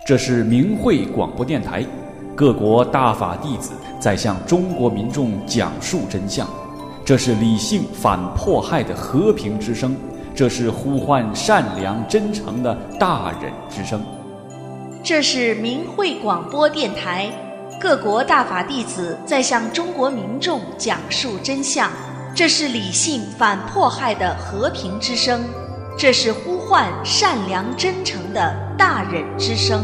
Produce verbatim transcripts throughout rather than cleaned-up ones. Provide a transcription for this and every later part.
这是明慧广播电台，各国大法弟子在向中国民众讲述真相。这是理性反迫害的和平之声，这是呼唤善良真诚的大忍之声。 这是明慧广播电台，各国大法弟子在向中国民众讲述真相。这是理性反迫害的和平之声，这是呼唤善良真诚的大忍之声。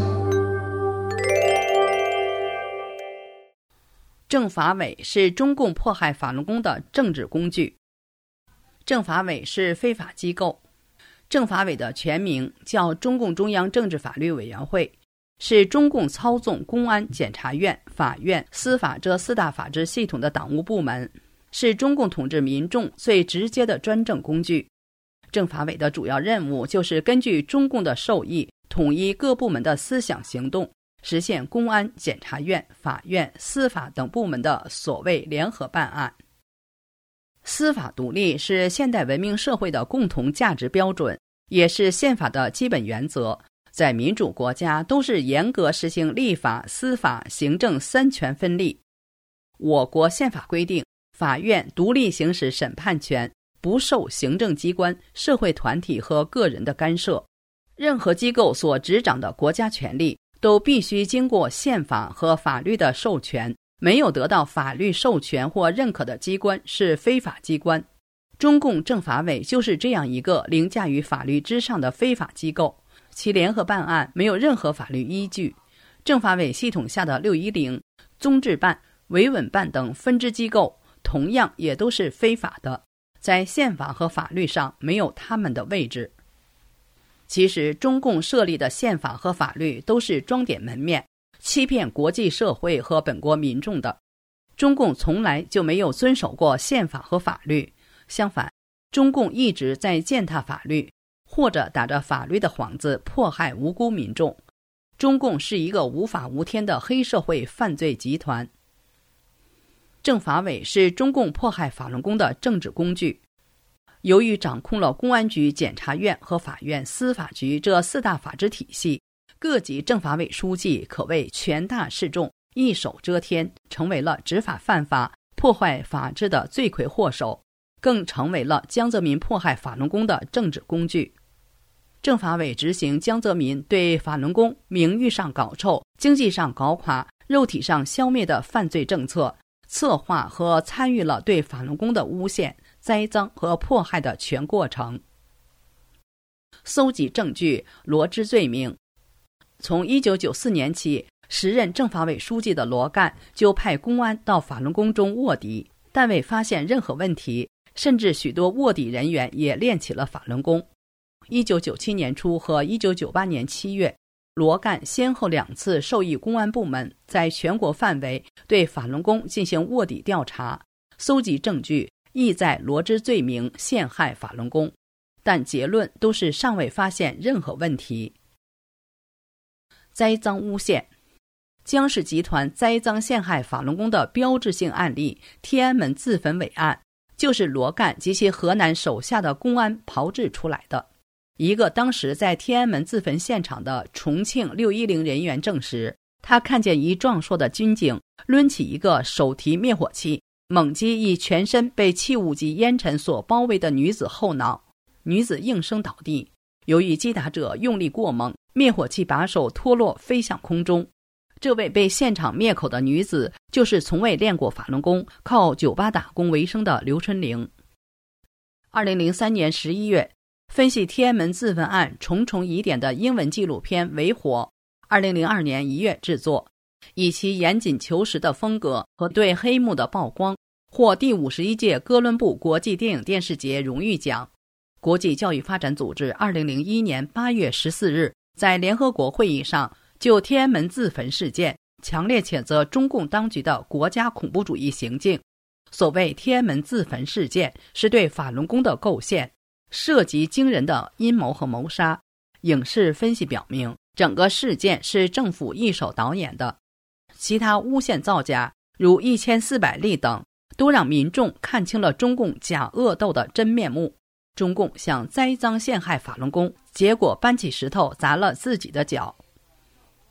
政法委是中共迫害法轮功的政治工具。政法委是非法机构。政法委的全名叫中共中央政治法律委员会，是中共操纵公安、检察院、法院、司法这四大法治系统的党务部门，是中共统治民众最直接的专政工具。政法委的主要任务就是根据中共的授意，统一各部门的思想行动，实现公安、检察院、法院、司法等部门的所谓联合办案。司法独立是现代文明社会的共同价值标准，也是宪法的基本原则。在民主国家都是严格实行立法、司法、行政三权分立。我国宪法规定，法院独立行使审判权，不受行政机关、社会团体和个人的干涉。任何机构所执掌的国家权力都必须经过宪法和法律的授权，没有得到法律授权或认可的机关是非法机关。中共政法委就是这样一个凌驾于法律之上的非法机构，其联合办案没有任何法律依据。政法委系统下的六一零、综治办、维稳办等分支机构同样也都是非法的，在宪法和法律上没有他们的位置。其实中共设立的宪法和法律都是装点门面，欺骗国际社会和本国民众的。中共从来就没有遵守过宪法和法律，相反，中共一直在践踏法律，或者打着法律的幌子迫害无辜民众。中共是一个无法无天的黑社会犯罪集团。政法委是中共迫害法轮功的政治工具。由于掌控了公安局、检察院和法院、司法局这四大法治体系，各级政法委书记可谓权大势众，一手遮天，成为了执法犯法、破坏法治的罪魁祸首，更成为了江泽民迫害法轮功的政治工具。政法委执行江泽民对法轮功名誉上搞臭、经济上搞垮、肉体上消灭的犯罪政策，策划和参与了对法轮功的诬陷、栽赃和迫害的全过程。搜集证据，罗织罪名。从一九九四年起，时任政法委书记的罗干就派公安到法轮功中卧底，但未发现任何问题，甚至许多卧底人员也练起了法轮功。一九九七年初和一九九八年七月，罗干先后两次授意公安部门在全国范围对法轮功进行卧底调查，搜集证据，意在罗织罪名陷害法轮功，但结论都是尚未发现任何问题。栽赃诬陷。江氏集团栽赃陷害法轮功的标志性案例天安门自焚伪案，就是罗干及其河南手下的公安炮制出来的。一个当时在天安门自焚现场的重庆六一零人员证实，他看见一壮硕的军警抡起一个手提灭火器，猛击一全身被气雾及烟尘所包围的女子后脑，女子应声倒地。由于击打者用力过猛，灭火器把手脱落飞向空中。这位被现场灭口的女子就是从未练过法轮功，靠酒吧打工为生的刘春玲。二零零三年十一月，分析天安门自焚案重重疑点的英文纪录片《为火》，二零零二年一月制作，以其严谨求实的风格和对黑幕的曝光，获第五十一届哥伦布国际电影电视节荣誉奖。国际教育发展组织二零零一年八月十四日在联合国会议上就天安门自焚事件强烈谴责中共当局的国家恐怖主义行径。所谓天安门自焚事件是对法轮功的构陷，涉及惊人的阴谋和谋杀。影视分析表明，整个事件是政府一手导演的。其他诬陷造假如一千四百例等，都让民众看清了中共假恶斗的真面目。中共想栽赃陷害法轮功，结果搬起石头砸了自己的脚。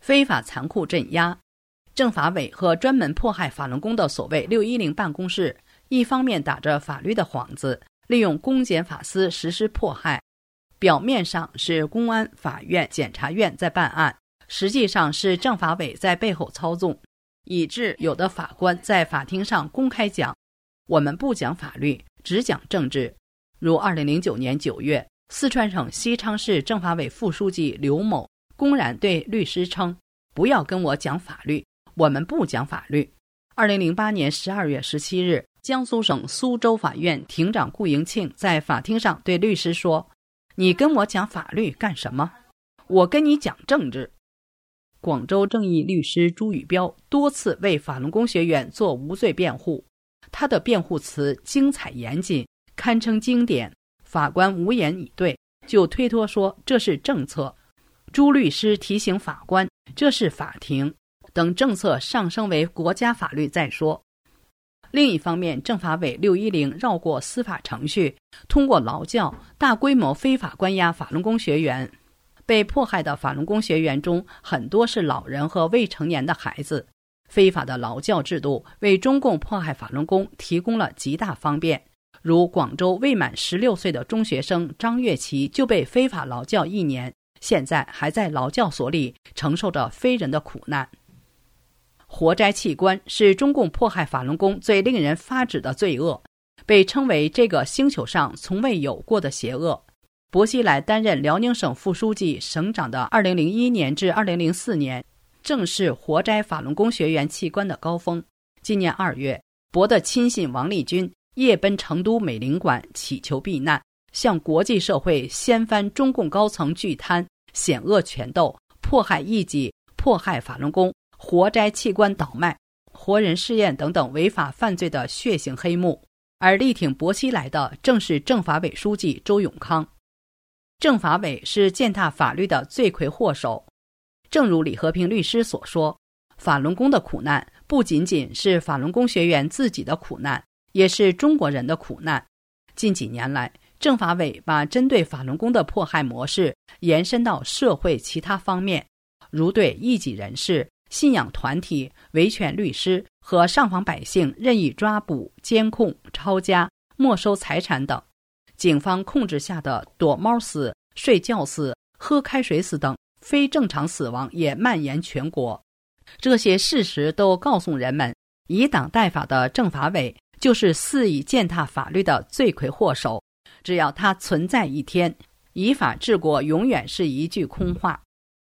非法残酷镇压。政法委和专门迫害法轮功的所谓六一零办公室，一方面打着法律的幌子，利用公检法司实施迫害，表面上是公安、法院、检察院在办案，实际上是政法委在背后操纵，以致有的法官在法庭上公开讲，我们不讲法律，只讲政治。如二零零九年九月，四川省西昌市政法委副书记刘某公然对律师称，不要跟我讲法律，我们不讲法律。二零零八年十二月十七日，江苏省苏州法院庭长顾迎庆在法庭上对律师说，你跟我讲法律干什么？我跟你讲政治。广州正义律师朱宇彪多次为法轮功学员做无罪辩护，他的辩护词精彩严谨，堪称经典，法官无言以对，就推脱说这是政策。朱律师提醒法官，这是法庭，等政策上升为国家法律再说。另一方面，政法委六一零绕过司法程序，通过劳教大规模非法关押法轮功学员。被迫害的法轮功学员中，很多是老人和未成年的孩子。非法的劳教制度为中共迫害法轮功提供了极大方便。如广州未满十六岁的中学生张月琪就被非法劳教一年，现在还在劳教所里承受着非人的苦难。活摘器官是中共迫害法轮功最令人发指的罪恶，被称为这个星球上从未有过的邪恶。薄熙来担任辽宁省副书记、省长的二零零一年至二零零四年，正是活摘法轮功学员器官的高峰。今年二月，薄的亲信王立军夜奔成都美领馆祈求避难，向国际社会掀翻中共高层巨贪、险恶权斗、迫害异己、迫害法轮功、活摘器官倒卖、活人试验等等违法犯罪的血腥黑幕。而力挺薄熙来的正是政法委书记周永康。政法委是践踏法律的罪魁祸首。正如李和平律师所说，法轮功的苦难不仅仅是法轮功学员自己的苦难，也是中国人的苦难。近几年来，政法委把针对法轮功的迫害模式延伸到社会其他方面，如对异己人士、信仰团体、维权律师和上访百姓任意抓捕、监控、抄家、没收财产等。警方控制下的躲猫死、睡觉死、喝开水死等非正常死亡也蔓延全国。这些事实都告诉人们，以党代法的政法委就是肆意践踏法律的罪魁祸首。只要它存在一天，以法治国永远是一句空话。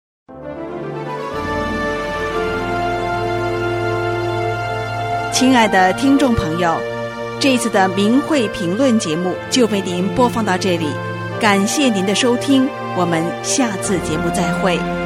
亲爱的听众朋友，这一次的明慧评论节目就为您播放到这里，感谢您的收听，我们下次节目再会。